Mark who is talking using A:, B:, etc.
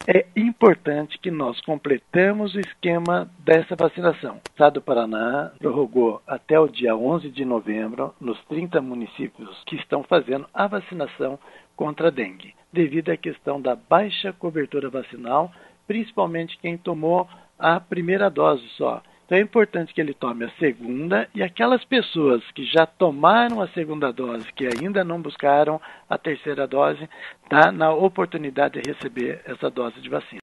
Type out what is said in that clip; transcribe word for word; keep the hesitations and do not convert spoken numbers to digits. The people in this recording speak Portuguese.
A: É importante que nós completemos o esquema dessa vacinação. O Estado do Paraná prorrogou até o dia onze de novembro nos trinta municípios que estão fazendo a vacinação contra a dengue, devido à questão da baixa cobertura vacinal, principalmente quem tomou a primeira dose só. Então é importante que ele tome a segunda e aquelas pessoas que já tomaram a segunda dose, que ainda não buscaram a terceira dose, tá na oportunidade de receber essa dose de vacina.